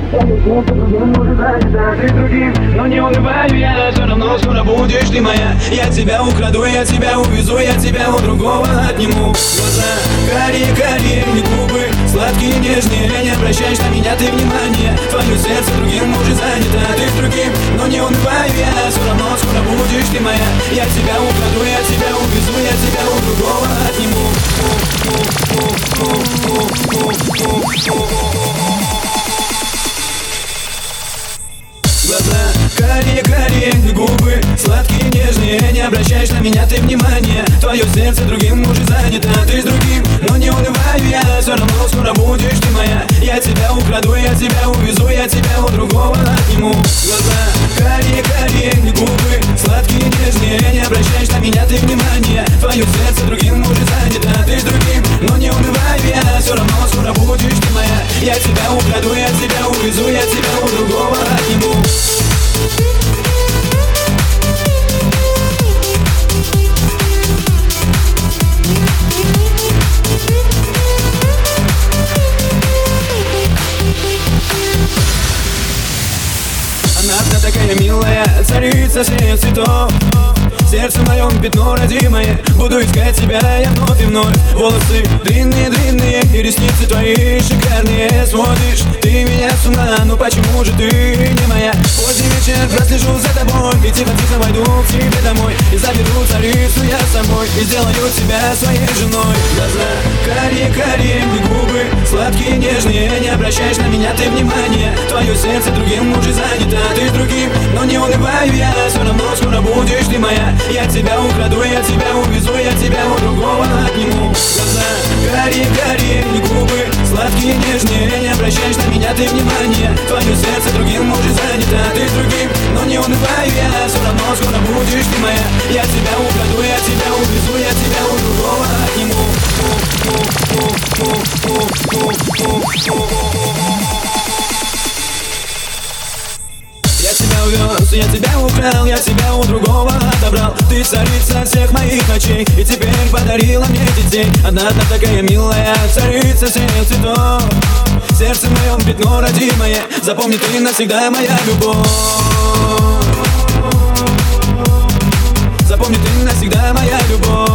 Может занята ты другим, но не унываю я, все равно скоро будешь ты моя. Я тебя украду, я тебя увезу, я тебя у другого отниму. Глаза карие, губы сладкие, нежные. Не обращаешь на меня ты внимания. Твое сердце другим уже занято, ты с другим, но не унываю я, все равно скоро будешь ты моя. Я тебя украду, я тебя увезу, я тебя у другого отниму. Глаза карие, губы сладкие, нежные. Не обращаешь на меня ты внимания. Твое сердце другим уже занято, ты с другим, но не унываю я, все равно скоро будешь ты моя. Я тебя украду, я тебя увезу, я тебя у другого отниму. Глаза карие, губы сладкие, нежные. Не обращаешь на меня ты внимания. Твое сердце другим уже занято, ты с другим, но не унываю я, все равно скоро будешь ты моя. Я тебя украду, я тебя увезу, я тебя у другого отниму. Она такая милая, царица всех цветов. В сердце моем пятно родимое, буду искать тебя я вновь и вновь. Волосы длинные, и ресницы твои шикарные. Сводишь ты меня с ума, ну почему же ты не моя? Поздний вечер прослежу за тобой, и тихо войду к тебе домой. И заберу царицу я с собой, и сделаю тебя своей женой. Глаза карие, губы сладкие, нежные. Не обращаешь на меня ты внимания. Твое сердце другим уже занято, ты с другим, но не унываю я, все равно скоро будешь ты моя. Я тебя украду, я тебя увезу, я тебя у другого отниму. Глаза карие, губы сладкие, нежные. Не обращаешь на меня ты внимания. Твое сердце другим уже занято, ты с другим, но не унываю я, все равно скоро будешь ты моя. Я тебя украду, я тебя увезу, я тебя у другого отниму. Я тебя увез, я тебя украл, я тебя у другого отобрал. Ты царица всех моих ночей, и теперь подарила мне детей. Одна такая милая, царица всех цветов. В сердце моем пятно родимое, запомни ты навсегда моя любовь. Запомни ты навсегда моя любовь.